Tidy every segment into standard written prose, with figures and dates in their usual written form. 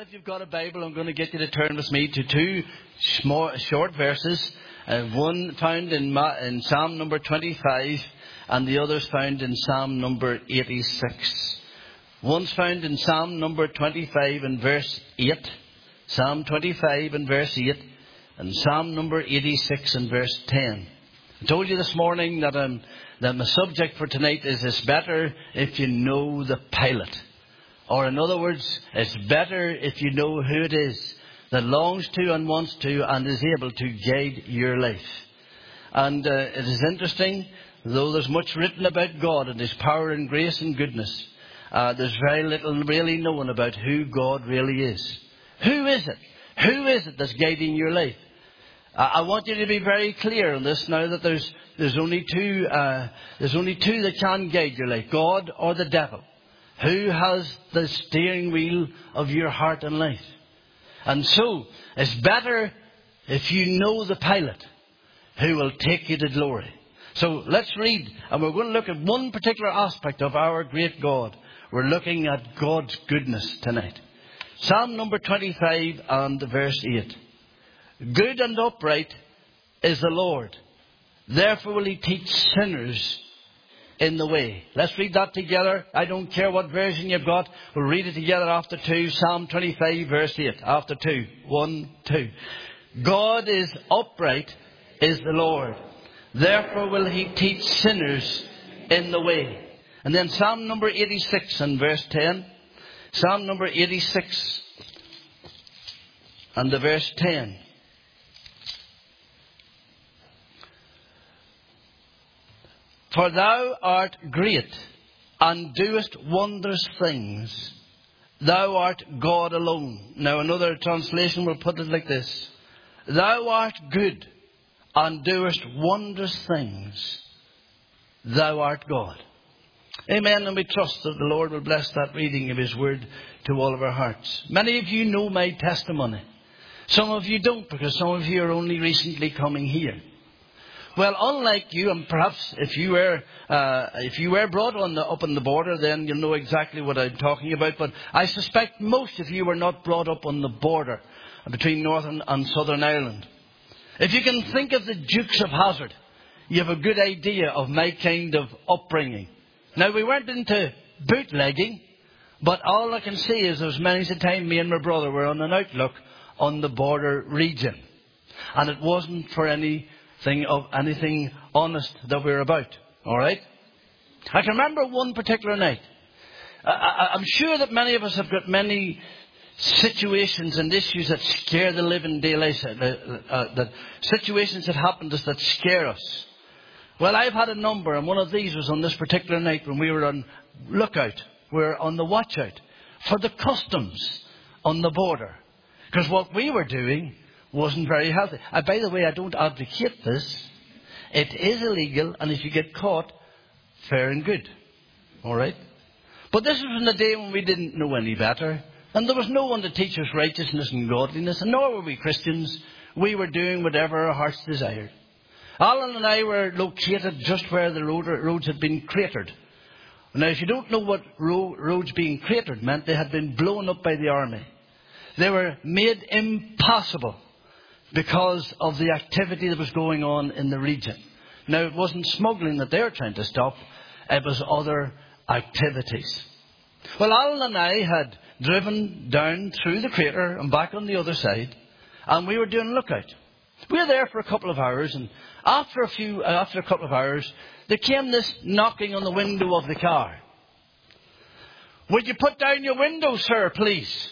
if you've got a Bible, I'm going to get you to turn with me to two short verses. One found in Psalm number 25 and the other's found in Psalm number 86. One's found in Psalm number 25 and verse 8. Psalm 25 and verse 8. And Psalm number 86 and verse 10. I told you this morning that my subject for tonight is it's better if you know the pilot. Or in other words, it's better if you know who it is that longs to and wants to and is able to guide your life. And it is interesting, though there's much written about God and His power and grace and goodness, there's very little really known about who God really is. Who is it? Who is it that's guiding your life? I want you to be very clear on this now, that there's only two that can guide your life, God or the devil. Who has the steering wheel of your heart and life? And so, it's better if you know the pilot who will take you to glory. So, let's read, and we're going to look at one particular aspect of our great God. We're looking at God's goodness tonight. Psalm number 25 and verse 8. Good and upright is the Lord. Therefore will He teach sinners in the way. Let's read that together. I don't care what version you've got. We'll read it together after 2. Psalm 25 verse 8. After 2. 1, 2. God is upright is the Lord. Therefore will He teach sinners in the way. And then Psalm number 86 and verse 10. Psalm number 86 and the verse 10. For thou art great, and doest wondrous things. Thou art God alone. Now another translation will put it like this. Thou art good, and doest wondrous things. Thou art God. Amen, and we trust that the Lord will bless that reading of His Word to all of our hearts. Many of you know my testimony. Some of you don't, because some of you are only recently coming here. Well, unlike you, and perhaps if you were brought up on the border, then you'll know exactly what I'm talking about. But I suspect most of you were not brought up on the border between Northern and Southern Ireland. If you can think of the Dukes of Hazzard, you have a good idea of my kind of upbringing. Now, we weren't into bootlegging, but all I can say is there was many a time me and my brother were on an outlook on the border region. And it wasn't for anything honest that we're about. All right? I can remember one particular night. I'm sure that many of us have got many situations and issues that scare the living daylights, that situations that happen to us that scare us. Well, I've had a number, and one of these was on this particular night when we were on lookout. We were on the watch out for the customs on the border. Because what we were doing wasn't very healthy. By the way, I don't advocate this. It is illegal, and if you get caught, fair and good. All right? But this was in a day when we didn't know any better, and there was no one to teach us righteousness and godliness, and nor were we Christians. We were doing whatever our hearts desired. Alan and I were located just where the roads had been cratered. Now, if you don't know what roads being cratered meant, they had been blown up by the army. They were made impossible because of the activity that was going on in the region. Now, it wasn't smuggling that they were trying to stop. It was other activities. Well, Alan and I had driven down through the crater and back on the other side, and we were doing lookout. We were there for a couple of hours, and after a couple of hours, there came this knocking on the window of the car. Would you put down your window, sir, please?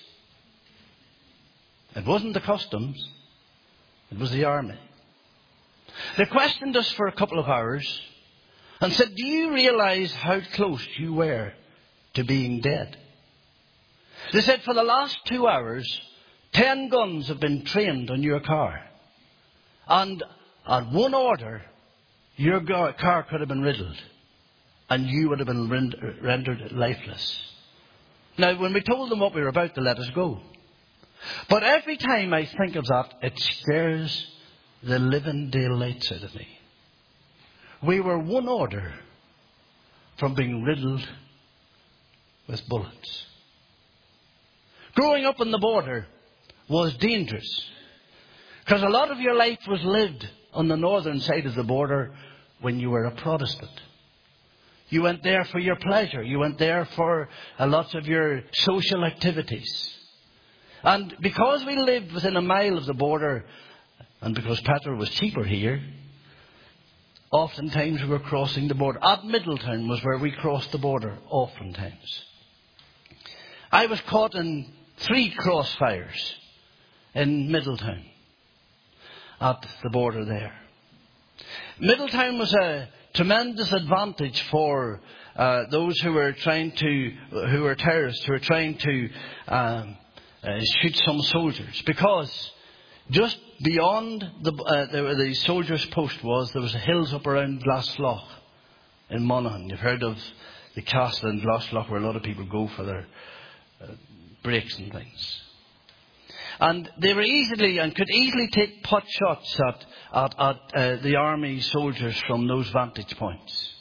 It wasn't the customs. It was the army. They questioned us for a couple of hours and said, do you realize how close you were to being dead? They said, for the last 2 hours, 10 guns have been trained on your car. And at one order, your car could have been riddled. And you would have been rendered lifeless. Now, when we told them what we were about, they let us go. But every time I think of that, it scares the living daylights out of me. We were one order from being riddled with bullets. growing up on the border was dangerous. Because a lot of your life was lived on the northern side of the border when you were a Protestant. You went there for your pleasure. You went there for lots of your social activities. And because we lived within a mile of the border, and because petrol was cheaper here, oftentimes we were crossing the border. At Middletown was where we crossed the border, oftentimes. I was caught in 3 crossfires in Middletown at the border there. Middletown was a tremendous advantage for those who were terrorists, who were trying to shoot some soldiers, because just beyond the soldiers' post there was hills up around Glaslough in Monaghan. You've heard of the castle in Glaslough where a lot of people go for their breaks and things. And they were could easily take pot shots at the army soldiers from those vantage points.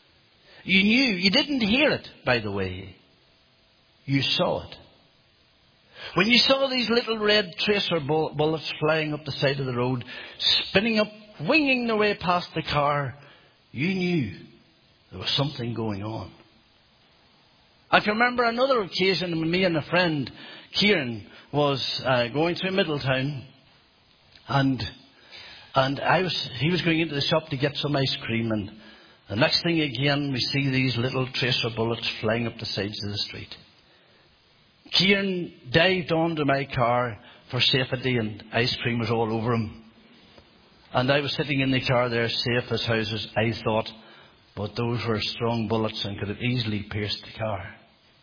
You didn't hear it, by the way. You saw it. When you saw these little red tracer bullets flying up the side of the road, spinning up, winging their way past the car, you knew there was something going on. I can remember another occasion when me and a friend, Kieran, was going through Middletown, and he was going into the shop to get some ice cream, and the next thing again we see these little tracer bullets flying up the sides of the street. Kieran dived onto my car for safety, and ice cream was all over him. And I was sitting in the car there, safe as houses, I thought, but those were strong bullets and could have easily pierced the car.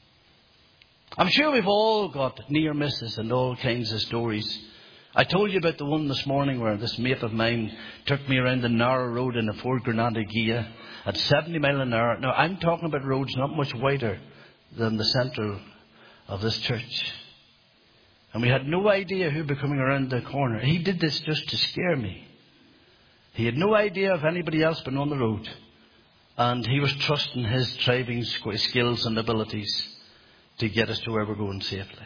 I'm sure we've all got near misses and all kinds of stories. I told you about the one this morning where this mate of mine took me around the narrow road in a Ford Granada Ghia at 70 miles an hour. Now, I'm talking about roads not much wider than the centre of this church. And we had no idea who'd be coming around the corner. He did this just to scare me. He had no idea of anybody else being on the road. And he was trusting his driving skills and abilities to get us to where we're going safely.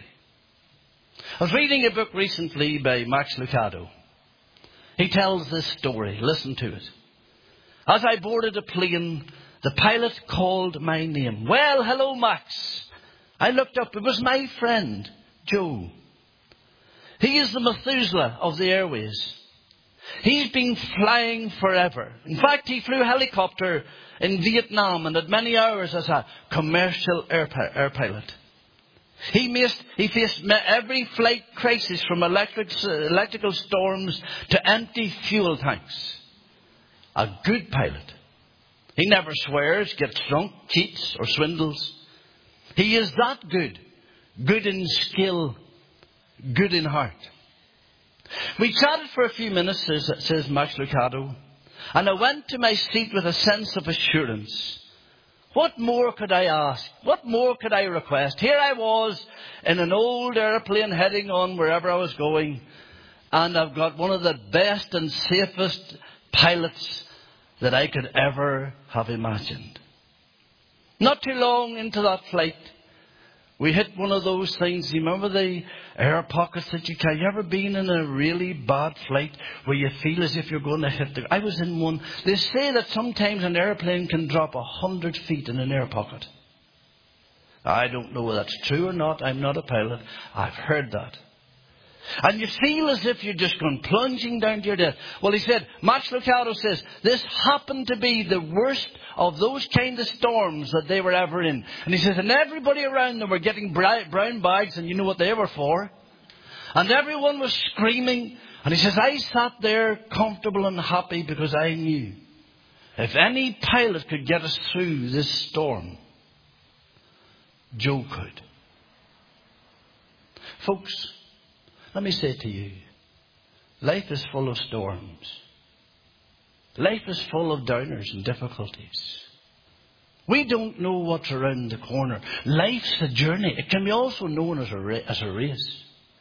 I was reading a book recently by Max Lucado. He tells this story. Listen to it. As I boarded a plane, the pilot called my name. Well, hello, Max. I looked up. It was my friend, Joe. He is the Methuselah of the airways. He's been flying forever. In fact, he flew a helicopter in Vietnam and had many hours as a commercial air pilot. He faced every flight crisis, from electrical storms to empty fuel tanks. A good pilot. He never swears, gets drunk, cheats or swindles. He is that good. Good in skill, good in heart. We chatted for a few minutes, says Max Lucado, and I went to my seat with a sense of assurance. What more could I ask? What more could I request? Here I was in an old airplane heading on wherever I was going, and I've got one of the best and safest pilots that I could ever have imagined. Not too long into that flight, we hit one of those things. You remember the air pockets that you carry? You ever been in a really bad flight where you feel as if you're going to hit I was in one. They say that sometimes an airplane can drop 100 feet in an air pocket. I don't know whether that's true or not. I'm not a pilot. I've heard that. And you feel as if you're just going plunging down to your death. Well, he said, Max Lucado says, this happened to be the worst of those kind of storms that they were ever in. And he says, and everybody around them were getting brown bags, and you know what they were for. And everyone was screaming. And he says, I sat there comfortable and happy because I knew if any pilot could get us through this storm, Joe could. Folks, let me say to you, life is full of storms. Life is full of downers and difficulties. We don't know what's around the corner. Life's a journey. It can be also known as a race.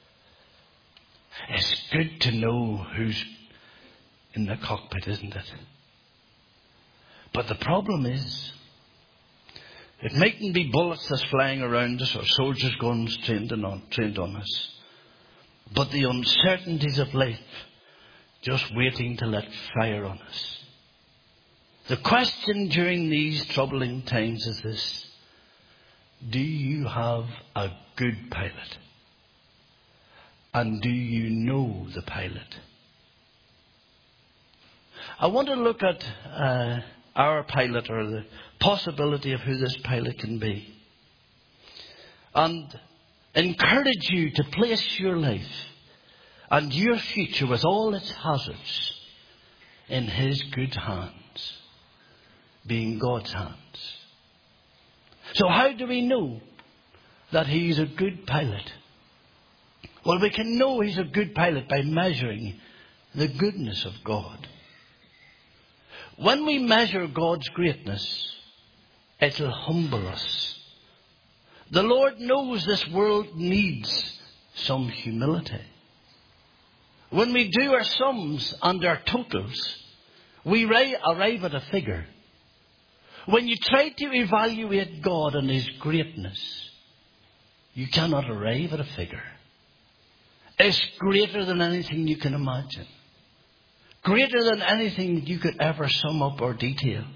It's good to know who's in the cockpit, isn't it? But the problem is, It mightn't be bullets that's flying around us or soldiers' guns trained on us. But the uncertainties of life just waiting to let fire on us. The question during these troubling times is this: do you have a good pilot? And do you know the pilot? I want to look at our pilot, or the possibility of who this pilot can be, and encourage you to place your life and your future with all its hazards in His good hands, being God's hands. So how do we know that He's a good pilot? Well, we can know He's a good pilot by measuring the goodness of God. When we measure God's greatness, it'll humble us. The Lord knows this world needs some humility. When we do our sums and our totals, we arrive at a figure. When you try to evaluate God and His greatness, you cannot arrive at a figure. It's greater than anything you can imagine. Greater than anything you could ever sum up or detail.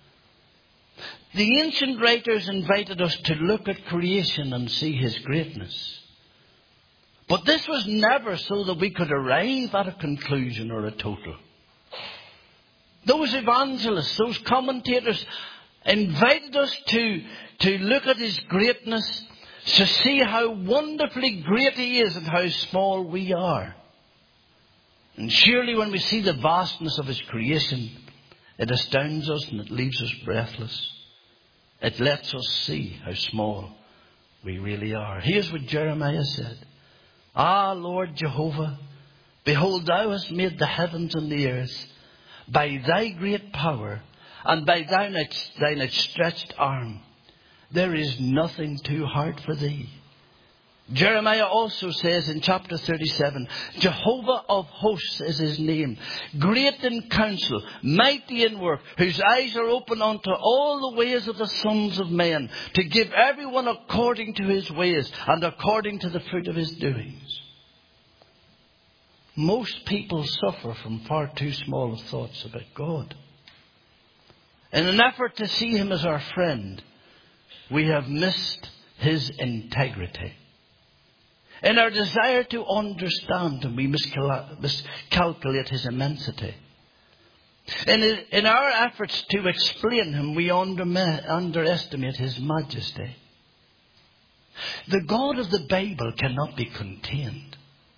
The ancient writers invited us to look at creation and see His greatness. But this was never so that we could arrive at a conclusion or a total. Those evangelists, those commentators, invited us to look at His greatness, to see how wonderfully great He is and how small we are. And surely when we see the vastness of His creation, it astounds us and it leaves us breathless. It lets us see how small we really are. Here's what Jeremiah said: Ah, Lord Jehovah, behold, Thou hast made the heavens and the earth by Thy great power and by Thine outstretched arm. There is nothing too hard for Thee. Jeremiah also says in chapter 37, Jehovah of hosts is His name, great in counsel, mighty in work, whose eyes are open unto all the ways of the sons of men, to give everyone according to his ways and according to the fruit of his doings. Most people suffer from far too small of thoughts about God. In an effort to see Him as our friend, we have missed His integrity. In our desire to understand Him, we miscalculate His immensity. In our efforts to explain Him, we underestimate His majesty. The God of the Bible cannot be contained.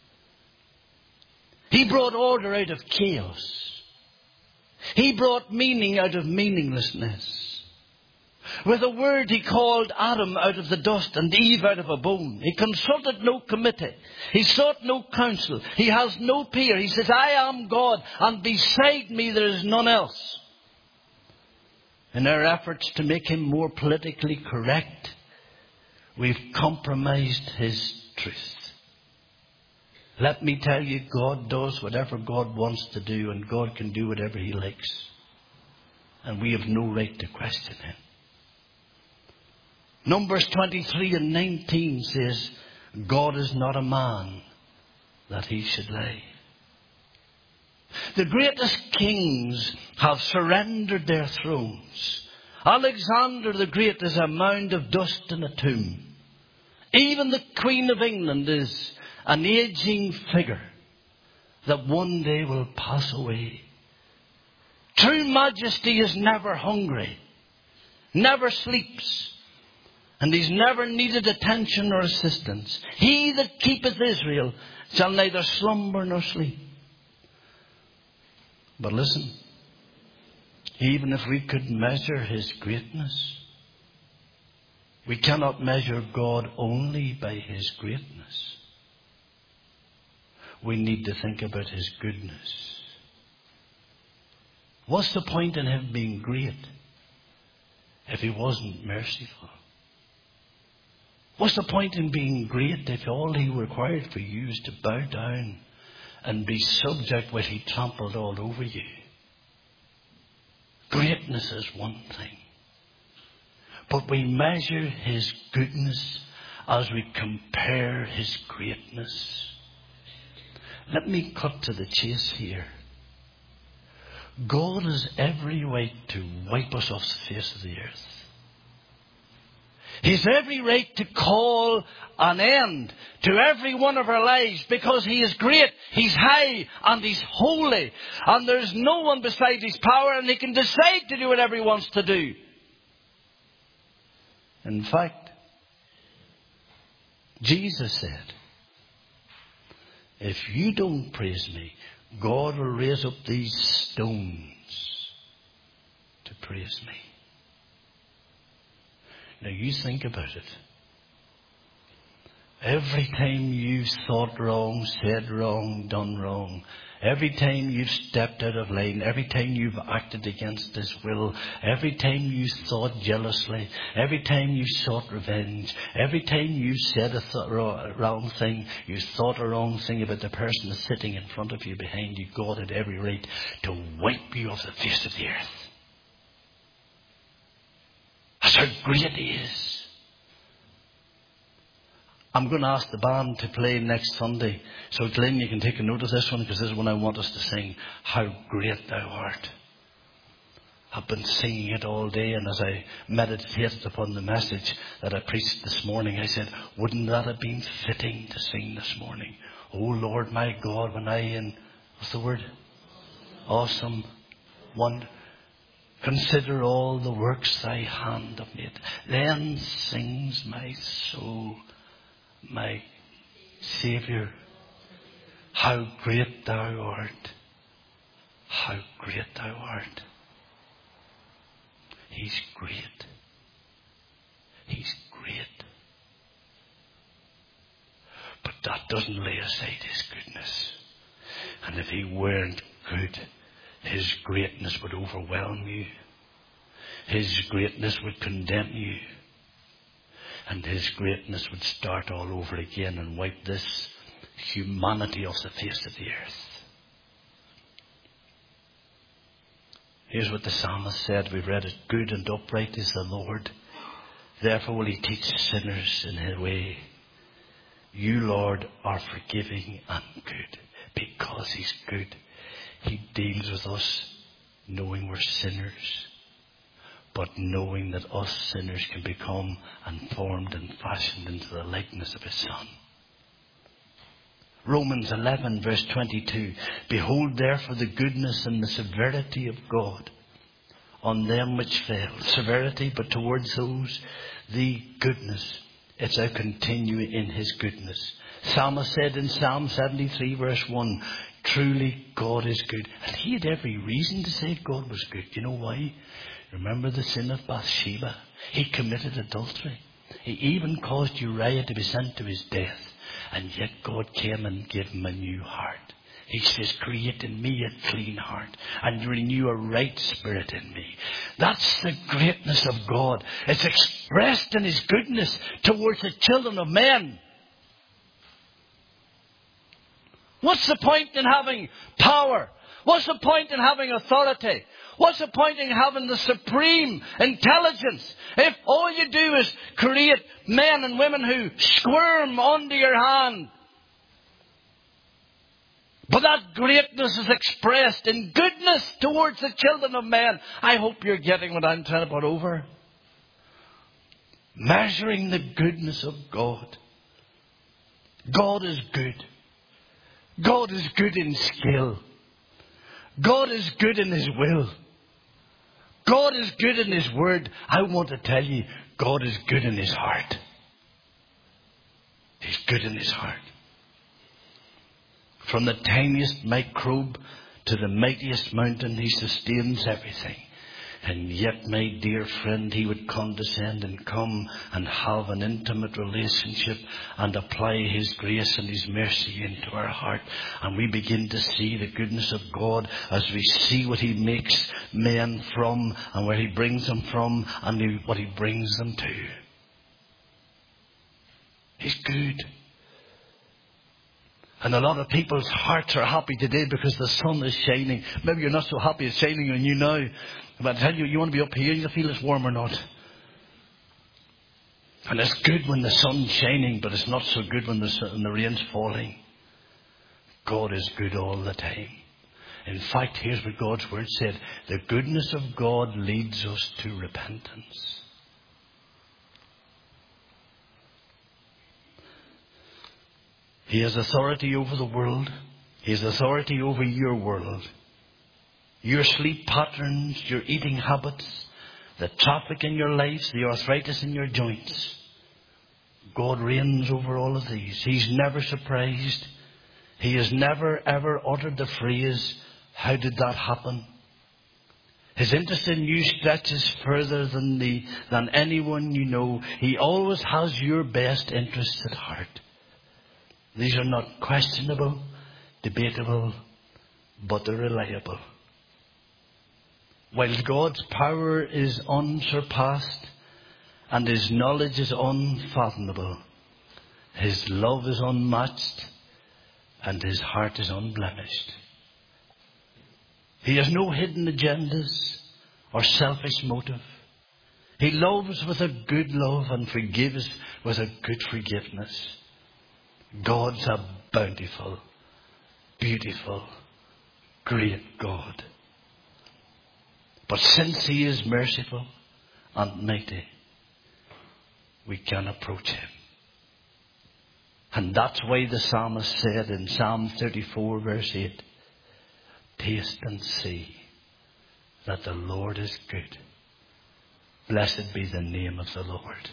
He brought order out of chaos. He brought meaning out of meaninglessness. With a word, He called Adam out of the dust and Eve out of a bone. He consulted no committee. He sought no counsel. He has no peer. He says, I am God, and beside me there is none else. In our efforts to make Him more politically correct, we've compromised His truth. Let me tell you, God does whatever God wants to do, and God can do whatever He likes. And we have no right to question Him. Numbers 23 and 19 says, God is not a man that He should lie. The greatest kings have surrendered their thrones. Alexander the Great is a mound of dust in a tomb. Even the Queen of England is an aging figure that one day will pass away. True majesty is never hungry, never sleeps, and He's never needed attention or assistance. He that keepeth Israel shall neither slumber nor sleep. But listen, even if we could measure His greatness, we cannot measure God only by His greatness. We need to think about His goodness. What's the point in Him being great if He wasn't merciful? What's the point in being great if all He required for you is to bow down and be subject while He trampled all over you? Greatness is one thing, But we measure His goodness as we compare His greatness. Let me cut to the chase here. God has every right to wipe us off the face of the earth. He has every right to call an end to every one of our lives because He is great, He's high, and He's holy. And there's no one beside His power, and He can decide to do whatever He wants to do. In fact, Jesus said, if you don't praise me, God will raise up these stones to praise me. Now you think about it. Every time you've thought wrong, said wrong, done wrong, every time you've stepped out of line, every time you've acted against His will, every time you thought jealously, every time you sought revenge, every time you said a wrong thing, you thought a wrong thing about the person that's sitting in front of you, behind you, God had every right to wipe you off the face of the earth. That's how great He is. I'm going to ask the band to play next Sunday. So Glenn, you can take a note of this one, because this is one I want us to sing. How great Thou art. I've been singing it all day, and as I meditated upon the message that I preached this morning, I said, wouldn't that have been fitting to sing this morning? Oh Lord my God, when I in, what's the word? Awesome. Wonder. Consider all the works Thy hand hath made. Then sings my soul, my Saviour, how great Thou art. How great Thou art. He's great. He's great. But that doesn't lay aside His goodness. And if He weren't good, His greatness would overwhelm you. His greatness would condemn you. And His greatness would start all over again and wipe this humanity off the face of the earth. Here's what the psalmist said. We've read it. Good and upright is the Lord. Therefore will He teach sinners in His way. You, Lord, are forgiving and good. Because He's good, He deals with us knowing we're sinners, but knowing that us sinners can become and formed and fashioned into the likeness of His Son. Romans 11 verse 22. Behold therefore the goodness and the severity of God on them which fell. Severity, but towards those the goodness. It's a continue in His goodness. Psalmist said in Psalm 73 verse 1, truly God is good. And he had every reason to say God was good. You know why? Remember the sin of Bathsheba? He committed adultery. He even caused Uriah to be sent to his death. And yet God came and gave him a new heart. He says, create in me a clean heart and renew a right spirit in me. That's the greatness of God. It's expressed in His goodness towards the children of men. What's the point in having power? What's the point in having authority? What's the point in having the supreme intelligence if all you do is create men and women who squirm under your hand? But that greatness is expressed in goodness towards the children of men. I hope you're getting what I'm trying to put over. Measuring the goodness of God. God is good. God is good in skill. God is good in His will. God is good in His word. I want to tell you, God is good in His heart. He's good in His heart. From the tiniest microbe to the mightiest mountain, He sustains everything. And yet, my dear friend, He would condescend and come and have an intimate relationship and apply His grace and His mercy into our heart. And we begin to see the goodness of God as we see what He makes men from and where He brings them from and what He brings them to. He's good. And a lot of people's hearts are happy today because the sun is shining. Maybe you're not so happy it's shining on you now. But I tell you, you want to be up here, you feel it's warm or not. And it's good when the sun's shining, but it's not so good when the rain's falling. God is good all the time. In fact, here's what God's word said. The goodness of God leads us to repentance. He has authority over the world. He has authority over your world. Your sleep patterns, your eating habits, the traffic in your lives, the arthritis in your joints. God reigns over all of these. He's never surprised. He has never ever uttered the phrase, how did that happen? His interest in you stretches further than anyone you know. He always has your best interests at heart. These are not questionable, debatable, but they're reliable. While God's power is unsurpassed and His knowledge is unfathomable, His love is unmatched and His heart is unblemished. He has no hidden agendas or selfish motive. He loves with a good love and forgives with a good forgiveness. God's a bountiful, beautiful, great God. But since He is merciful and mighty, we can approach Him. And that's why the psalmist said in Psalm 34 verse 8, taste and see that the Lord is good. Blessed be the name of the Lord.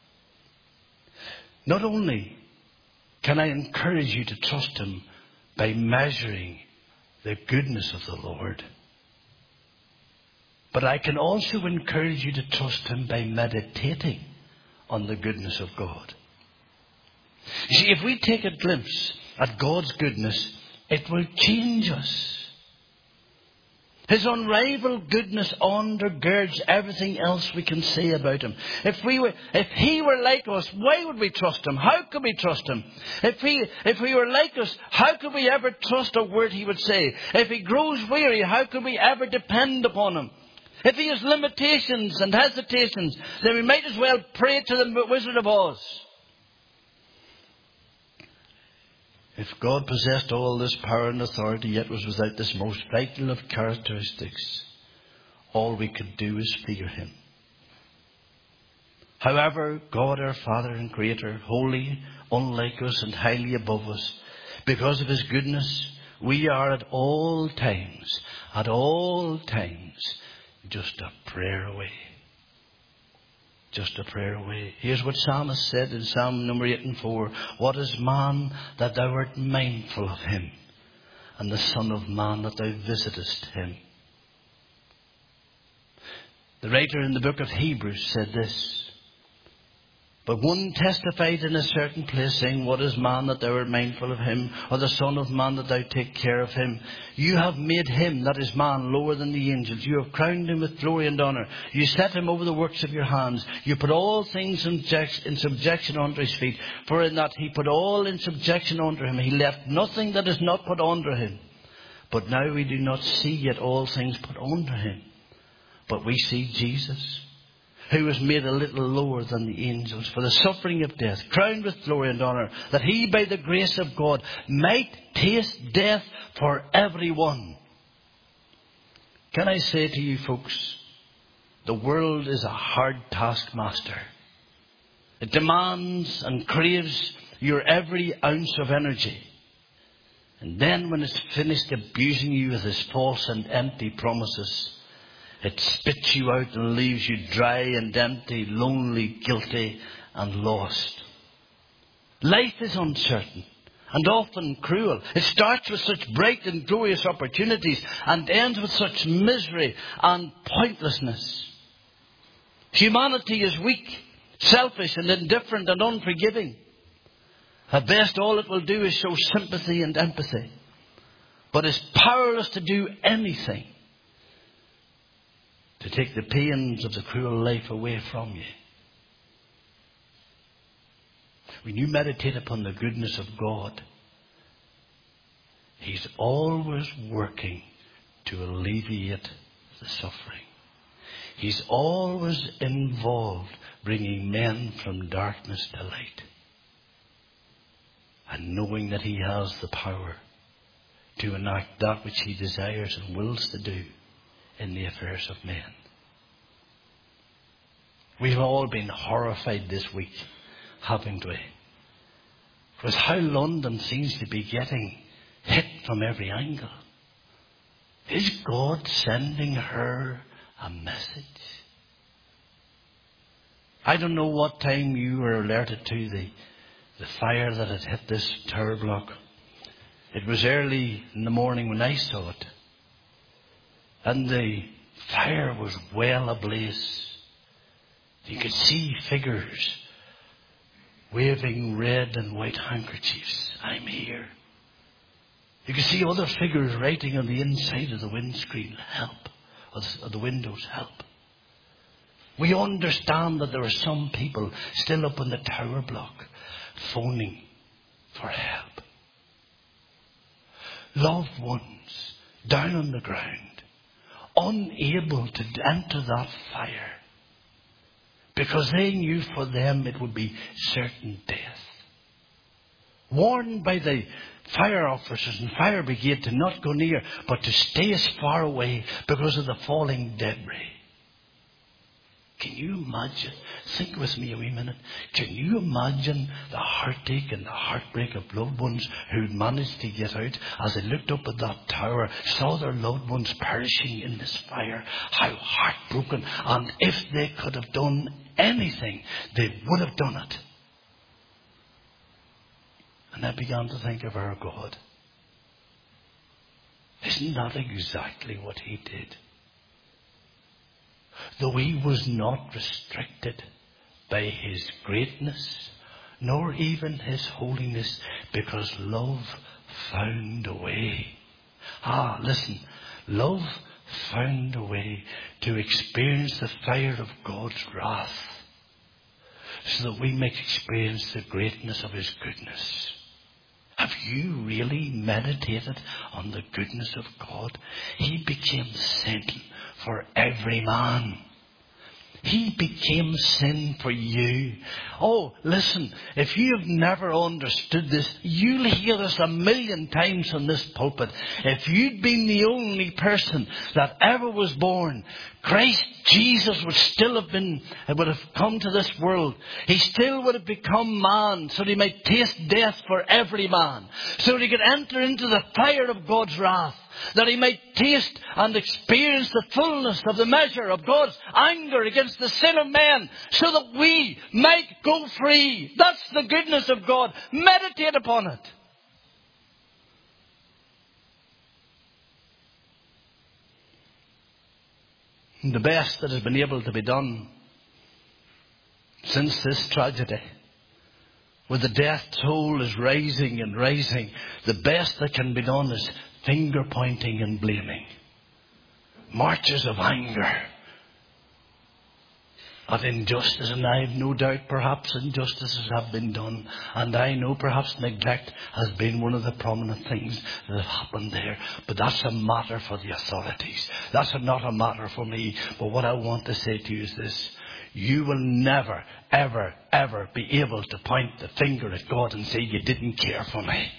Not only can I encourage you to trust Him by measuring the goodness of the Lord, but I can also encourage you to trust Him by meditating on the goodness of God. You see, if we take a glimpse at God's goodness, it will change us. His unrivaled goodness undergirds everything else we can say about Him. If He were like us, why would we trust Him? How could we trust Him? If He were like us, how could we ever trust a word He would say? If He grows weary, how could we ever depend upon Him? If He has limitations and hesitations, then we might as well pray to the Wizard of Oz. If God possessed all this power and authority, yet was without this most vital of characteristics, all we could do is fear Him. However, God our Father and Creator, holy, unlike us and highly above us, because of His goodness, we are at all times, just a prayer away. Just a prayer away. Here's what Psalmist said in Psalm number 8 and 4. What is man that thou art mindful of him, and the Son of Man that thou visitest him? The writer in the book of Hebrews said this. But one testified in a certain place, saying, what is man that thou art mindful of him, or the Son of Man that thou take care of him? You have made him, that is man, lower than the angels. You have crowned him with glory and honour. You set him over the works of your hands. You put all things in subjection under his feet. For in that he put all in subjection under him, he left nothing that is not put under him. But now we do not see yet all things put under him. But we see Jesus, who was made a little lower than the angels for the suffering of death, crowned with glory and honour, that he by the grace of God might taste death for everyone. Can I say to you folks, the world is a hard taskmaster. It demands and craves your every ounce of energy. And then when it's finished abusing you with its false and empty promises, it spits you out and leaves you dry and empty, lonely, guilty and lost. Life is uncertain and often cruel. It starts with such bright and glorious opportunities and ends with such misery and pointlessness. Humanity is weak, selfish and indifferent and unforgiving. At best, all it will do is show sympathy and empathy, but is powerless to do anything to take the pains of the cruel life away from you. When you meditate upon the goodness of God, He's always working to alleviate the suffering. He's always involved bringing men from darkness to light. And knowing that He has the power to enact that which He desires and wills to do in the affairs of men. We've all been horrified this week, haven't we? With how London seems to be getting hit from every angle. Is God sending her a message? I don't know what time you were alerted to the fire that had hit this tower block. It was early in the morning when I saw it. And the fire was well ablaze. You could see figures waving red and white handkerchiefs. I'm here. You could see other figures writing on the inside of the windscreen, help. Of the windows, help. We understand that there are some people still up on the tower block phoning for help. Loved ones down on the ground, unable to enter that fire because they knew for them it would be certain death. Warned by the fire officers and fire brigade to not go near, but to stay as far away because of the falling debris. Can you imagine? Think with me a wee minute. Can you imagine the heartache and the heartbreak of loved ones who managed to get out as they looked up at that tower, saw their loved ones perishing in this fire? How heartbroken. And if they could have done anything, they would have done it. And I began to think of our God. Isn't that exactly what He did? Though He was not restricted by His greatness, nor even His holiness, because love found a way. Listen, love found a way to experience the fire of God's wrath, so that we may experience the greatness of His goodness. Have you really meditated on the goodness of God? He became sin for every man. He became sin for you. Oh, listen, if you have never understood this, you'll hear this 1,000,000 times from this pulpit. If you'd been the only person that ever was born, Christ Jesus would have come to this world. He still would have become man so that He might taste death for every man. So that He could enter into the fire of God's wrath. That He might taste and experience the fullness of the measure of God's anger against the sin of men. So that we might go free. That's the goodness of God. Meditate upon it. The best that has been able to be done since this tragedy, where the death toll is rising and rising, the best that can be done is finger pointing and blaming. Marches of anger at injustice, and I have no doubt perhaps injustices have been done, and I know perhaps neglect has been one of the prominent things that have happened there, but that's a matter for the authorities. That's not a matter for me. But what I want to say to you is this: you will never, ever, ever be able to point the finger at God and say, you didn't care for me.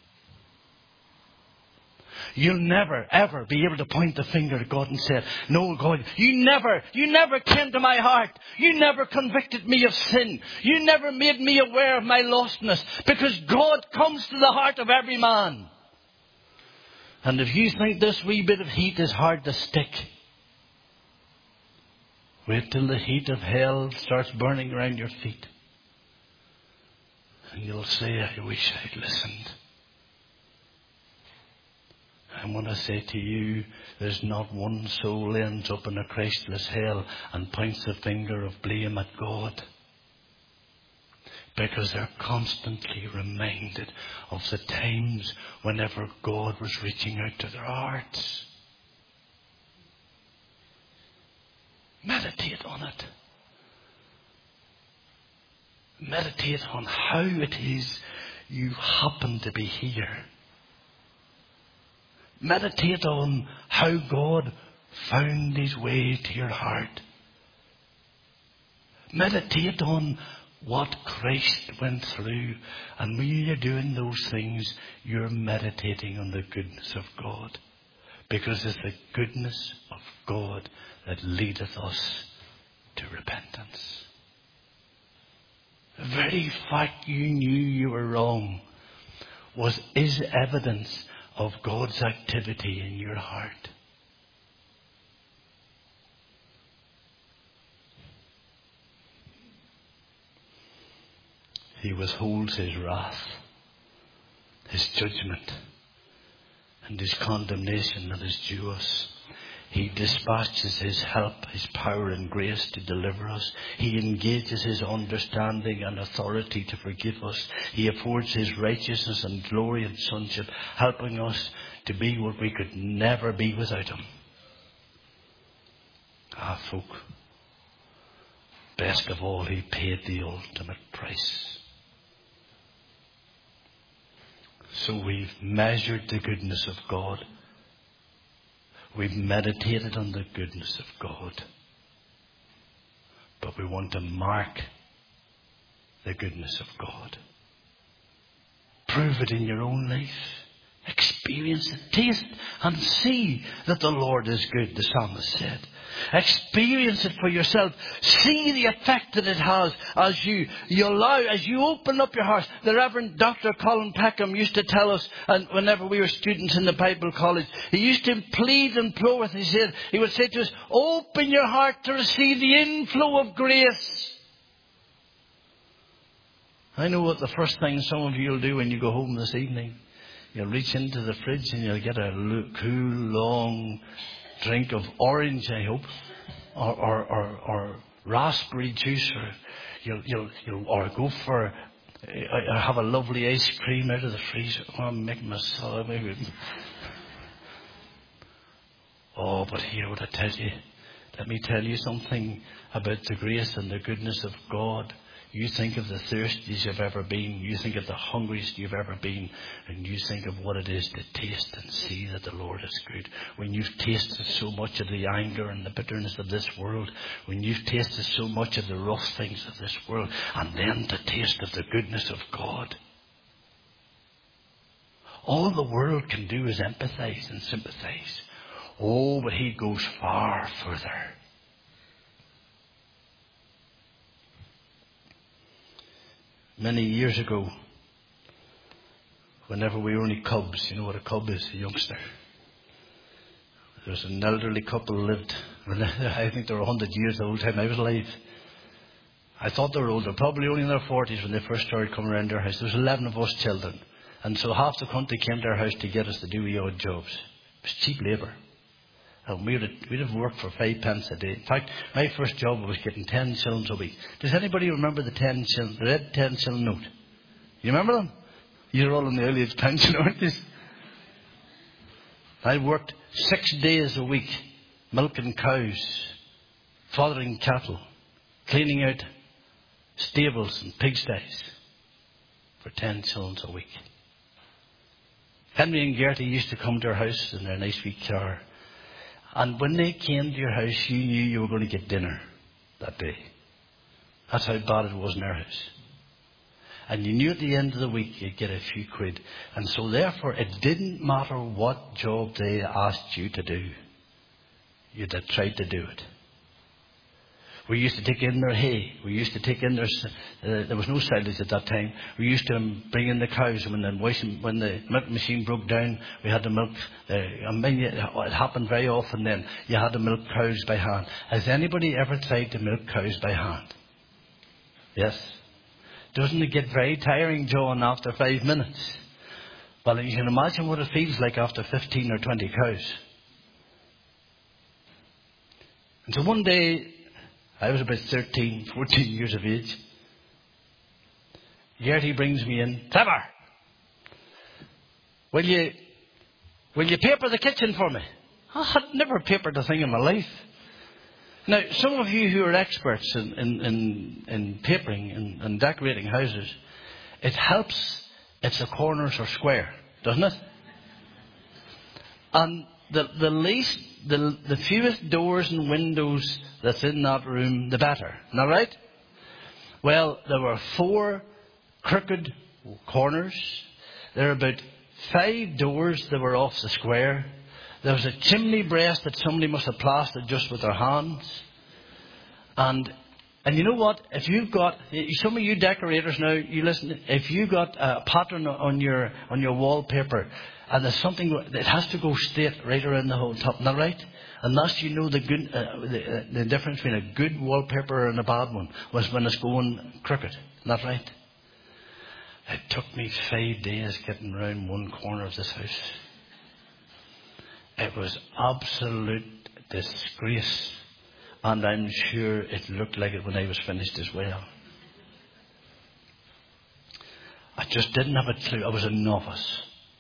You'll never, ever be able to point the finger at God and say, no, God, you never came to my heart. You never convicted me of sin. You never made me aware of my lostness. Because God comes to the heart of every man. And if you think this wee bit of heat is hard to stick, wait till the heat of hell starts burning around your feet. And you'll say, I wish I'd listened. I want to say to you, there's not one soul ends up in a Christless hell and points the finger of blame at God. Because they're constantly reminded of the times whenever God was reaching out to their hearts. Meditate on it. Meditate on how it is you happen to be here. Meditate on how God found His way to your heart. Meditate on what Christ went through. And when you're doing those things, you're meditating on the goodness of God. Because it's the goodness of God that leadeth us to repentance. The very fact you knew you were wrong is evidence of God's activity in your heart. He withholds his wrath, his judgment, and his condemnation that is due us. He dispatches his help, his power and grace to deliver us. He engages his understanding and authority to forgive us. He affords his righteousness and glory and sonship, helping us to be what we could never be without him. Folk, best of all, he paid the ultimate price. So we've measured the goodness of God. We've meditated on the goodness of God. But we want to mark the goodness of God. Prove it in your own life. Experience it. Taste and see that the Lord is good, the psalmist said. Experience it for yourself. See the effect that it has as you open up your heart. The Reverend Dr. Colin Peckham used to tell us, and whenever we were students in the Bible college, he used to plead and implore with us. He would say to us, open your heart to receive the inflow of grace. I know what the first thing some of you will do when you go home this evening. You'll reach into the fridge and you'll get a cool, long drink of orange, I hope, or raspberry juice, or you'll go for have a lovely ice cream out of the freezer. Oh, I'm making myself. Oh, but here, what I tell you, let me tell you something about the grace and the goodness of God. You think of the thirstiest you've ever been. You think of the hungriest you've ever been. And you think of what it is to taste and see that the Lord is good. When you've tasted so much of the anger and the bitterness of this world. When you've tasted so much of the rough things of this world. And then to taste of the goodness of God. All the world can do is empathize and sympathize. Oh, but he goes far further. Many years ago, whenever we were only cubs, you know what a cub is, a youngster. There was an elderly couple who lived, I think they were 100 years the whole time I was alive. I thought they were older, probably only in their 40s when they first started coming around our house. There was 11 of us children. And so half the country came to our house to get us to do wee odd jobs. It was cheap labour. And we'd have worked for 5 pence a day. In fact, my first job was getting 10 shillings a week. Does anybody remember the 10 shilling, the red 10 shilling note? You remember them? You're all on the early age pension, aren't you? I worked 6 days a week, milking cows, fathering cattle, cleaning out stables and pigsties for 10 shillings a week. Henry and Gertie used to come to our house in their nice wee car. And when they came to your house, you knew you were going to get dinner that day. That's how bad it was in our house. And you knew at the end of the week you'd get a few quid. And so therefore, it didn't matter what job they asked you to do. You'd have tried to do it. We used to take in their hay. We used to take in there was no silage at that time. We used to bring in the cows. When the milk machine broke down, we had to milk. It happened very often then. You had to milk cows by hand. Has anybody ever tried to milk cows by hand? Yes. Doesn't it get very tiring, John, after 5 minutes? Well, you can imagine what it feels like after 15 or 20 cows. And so one day, I was about 13, 14 years of age. Gertie brings me in. Trevor, will you paper the kitchen for me? I had never papered a thing in my life. Now, some of you who are experts in papering and decorating houses, it helps if the corners are square, doesn't it? And the fewest doors and windows that's in that room, the better. Isn't that right? Well, there were 4 crooked corners. There were about 5 doors that were off the square. There was a chimney breast that somebody must have plastered just with their hands. And you know what? If you've got, some of you decorators now, you listen, if you've got a pattern on your wallpaper and there's something, it has to go straight right around the whole top. Isn't that right? And that's, you know, the difference between a good wallpaper and a bad one was when it's going crooked. Isn't that right? It took me 5 days getting round one corner of this house. It was absolute disgrace. And I'm sure it looked like it when I was finished as well. I just didn't have a clue. I was a novice.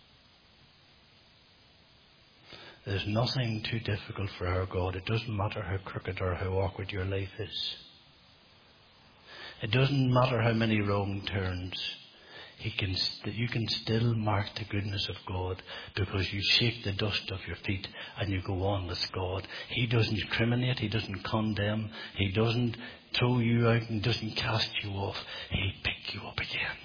There's nothing too difficult for our God. It doesn't matter how crooked or how awkward your life is. It doesn't matter how many wrong turns. You can still mark the goodness of God because you shake the dust off your feet and you go on with God. He doesn't discriminate. He doesn't condemn. He doesn't throw you out and doesn't cast you off. He pick you up again.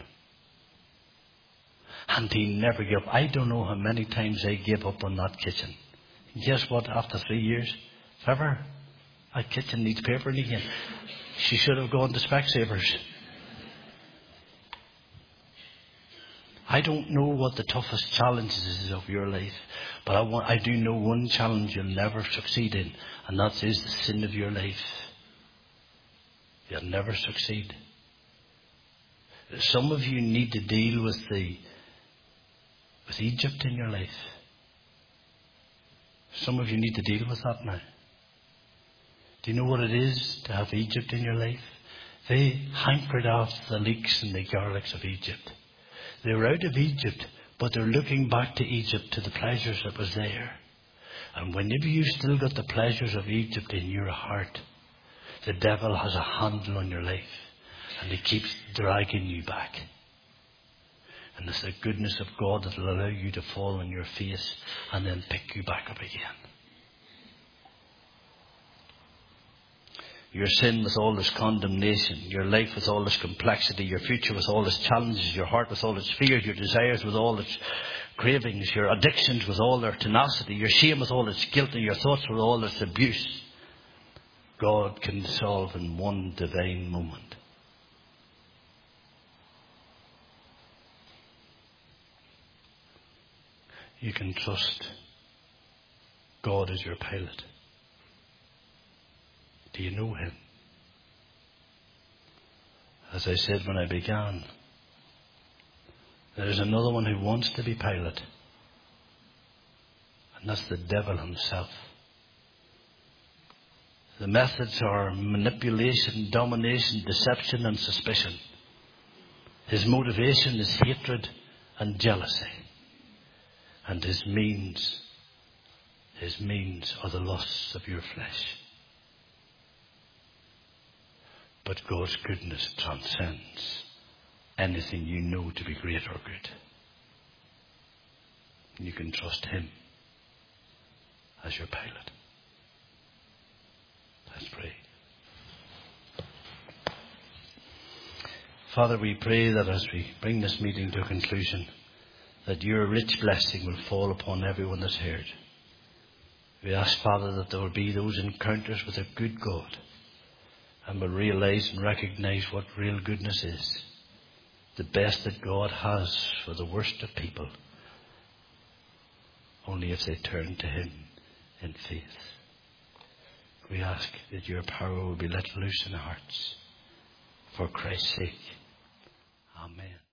And he never gave up. I don't know how many times I gave up on that kitchen. Guess what? After 3 years, ever, that kitchen needs papering again. She should have gone to Specsavers. I don't know what the toughest challenges is of your life, but I do know one challenge you'll never succeed in, and that is the sin of your life. You'll never succeed. Some of you need to deal with Egypt in your life. Some of you need to deal with that now. Do you know what it is to have Egypt in your life? They hankered after the leeks and the garlics of Egypt. They were out of Egypt, but they're looking back to Egypt, to the pleasures that was there. And whenever you've still got the pleasures of Egypt in your heart, the devil has a handle on your life, and he keeps dragging you back. And it's the goodness of God that will allow you to fall on your face and then pick you back up again. Your sin with all its condemnation, your life with all its complexity, your future with all its challenges, your heart with all its fears, your desires with all its cravings, your addictions with all their tenacity, your shame with all its guilt, and your thoughts with all its abuse. God can solve in one divine moment. You can trust God as your pilot. Do you know him? As I said when I began, there is another one who wants to be pilot, and that's the devil himself. The methods are manipulation, domination, deception, and suspicion. His motivation is hatred and jealousy, and his means are the lusts of your flesh. But God's goodness transcends anything you know to be great or good. You can trust him as your pilot. Let's pray. Father, we pray that as we bring this meeting to a conclusion, that your rich blessing will fall upon everyone that's heard. We ask, Father, that there will be those encounters with a good God, and will realize and recognize what real goodness is. The best that God has for the worst of people, only if they turn to him in faith. We ask that your power will be let loose in our hearts for Christ's sake. Amen.